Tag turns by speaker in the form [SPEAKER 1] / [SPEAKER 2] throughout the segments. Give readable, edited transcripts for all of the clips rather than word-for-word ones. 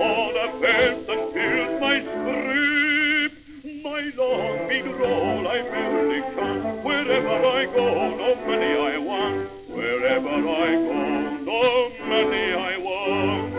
[SPEAKER 1] on a fence and fills my strip. My long big roll I merrily chant, wherever I go, no money I want. Wherever I go, no money I want.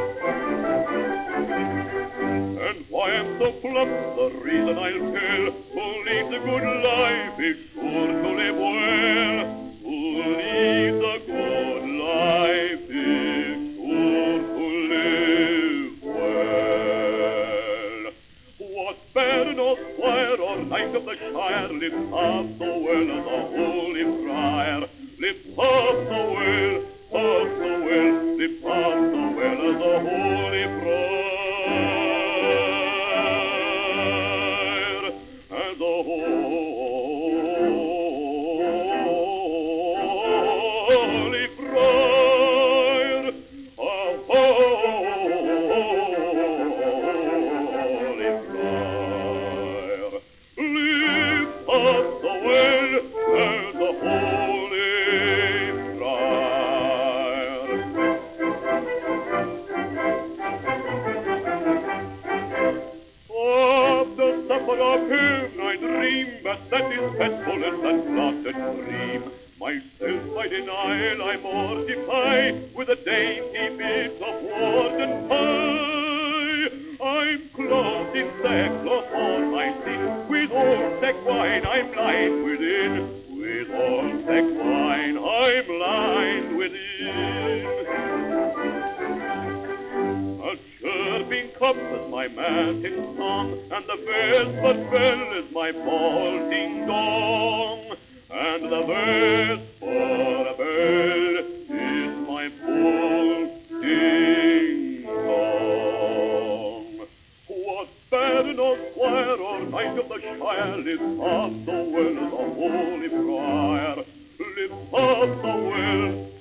[SPEAKER 1] And why I'm so plump, the reason I'll tell. Who leads a good life is sure to live well. Who leads a good life is sure to live well. What baron squire or knight of the shire lives half so well as a holy friar? Lives half so well, half so well, lives half so well as a holy friar. As a holy friar, a holy friar, lives half so well as a holy friar. Of the supper of him I dream, but that is petfulness and not a dream. Myself I deny, I mortify with the dainty bits of warden pie. I'm clothed in sackcloth on my sin, with old sack wine I'm lined within. With old sack wine I'm lined within. A chirping cup is my matin song, and the vesper bell is my ball ding dong. And the vesper bell is my ball ding dong. What baron or squire or knight of the shire lives half so well as a holy friar? Lives half so well